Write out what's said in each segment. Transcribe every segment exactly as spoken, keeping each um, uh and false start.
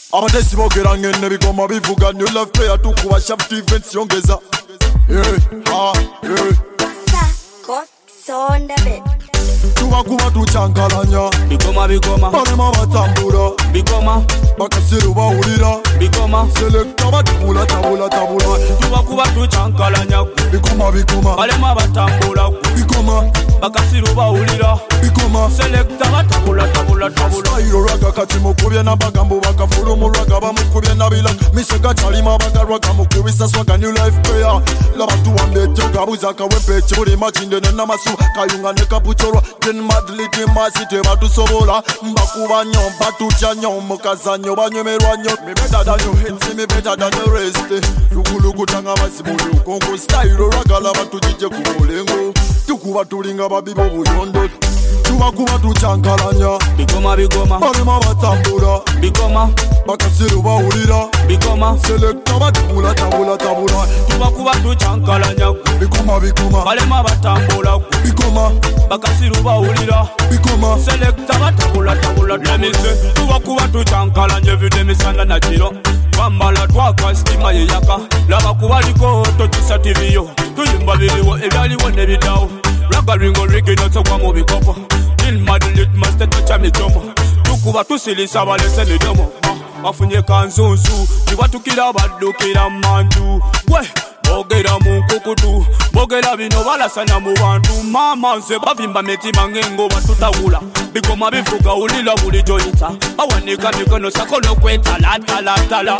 Abatesi bogera ngene bigoma bivuga new love player tukuba shaft events yongeza. Eh, ah, eh. Sako sonda be. Tuba kuba tuchankalanya bigoma bigoma barema batambura bigoma bakasiru bawulira bigoma selecta batabula tabula tabula tuba kuba tuchankalanya bigoma bigoma barema batambura bigoma bakasiru bawulira bigoma selecta batabula tabula tabula ayiro raga kati mukubye nabagambo bakafulu mu raga bamukubye nabila misega chalima bagarwaga mukubisa swaga new life prayer labatu wande toga buzaka wepe chibuli machinde namasu kayunga ne kapuchorwa den madliti masite batusobola mbakuba nyo batutya nyo mukazanyo banyemerwa nyo me better than you hit me better than the rest lukuluku tanga basibulu kongo style raga labatujije ku mulengo tukuba tulinga babibo buyondo tuba kuba tuchankalanya bigoma bigoma barema batambura bigoma bakasiru bawulira bigoma selecta batabula tabula tabula tuba kuba tuchankalanya bigoma bigoma barema batambura bigoma bakasiru bawulira bigoma selecta batabula tabula demise tuba kuba tuchankalanya vide misanda na kiro Wambala twaka stima yeyaka laba kubaliko tokisa tiviyo tuyimba biriwo ebyaliwo nebidawo raga ringo rigi notogwa mu bikopo in madlit master tacha mijomo tukuba tusilisa balese mijomo bafunye kanzunzu tibatukira badukira mandu we bogera mu nkukutu bogera bino balasana mu bantu mama nze bavimba mitima ng'engo batutawula bigoma bivuga ulila buli joyita bawanika mikono sakolo kwetalaatalatala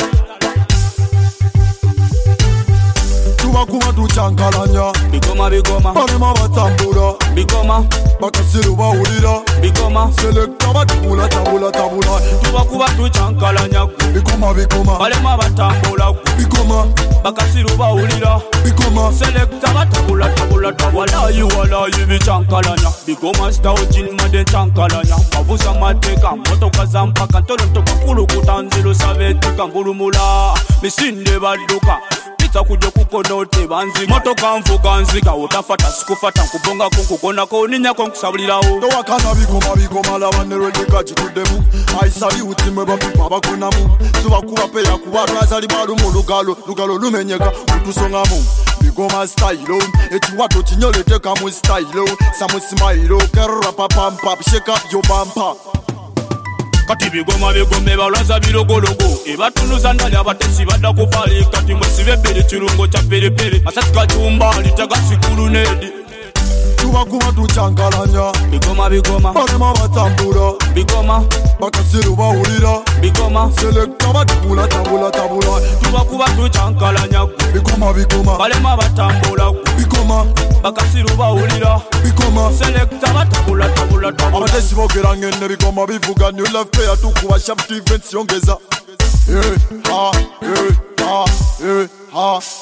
tuba kuba tuchankalanya bigoma bigoma barema batambura bigoma bakasiru bawulira bigoma selecta batabula tabula tabula tuba kuba tuchankalanya bigoma bigoma barema batambula bigoma bakasiru bawulira bigoma selecta batabula tabula tabula you walayi bichankalanya bigoma stajin made chankalanya bavuza mateka motoka za mpaka ntolonto bakulu kutanzilo savetika mvulumula misinde baduka kuja kukonote banzi motoka mvuga nzika utafata sikufata nkubonga kunkukona ko ninya ko nkusabulirawo do wakana bigoma bigoma labanero dekaji tudemu aisabi utimwe bapipa bakonamu tuba kuba peya kuba razali balu mu lugalo lugalo lumenyeka utusongamu bigoma style etuwato tinyolete kamu style samu smile kerra papa pap shake up your bumper kati bigoma bigome balwaza birogologo ebatunuza ndali abatesi badda kufali kati mwesibe bere kirungo kya perepere asati kachumba litaga sikulu nedi tuba kuba tuchankalanya bigoma bigoma barema batambura bigoma bakasiru bawulira bigoma selecta batabula tabula tabula tuba kuba tuchankalanya bigoma bigoma barema batambula bigoma bakasiru bawulira bigoma selecta batabula tabula tabula abatesi bogera ngene bigoma bivuga new love player tukuba shaft events yongeza. Eh, ah, eh, ah, eh, ah.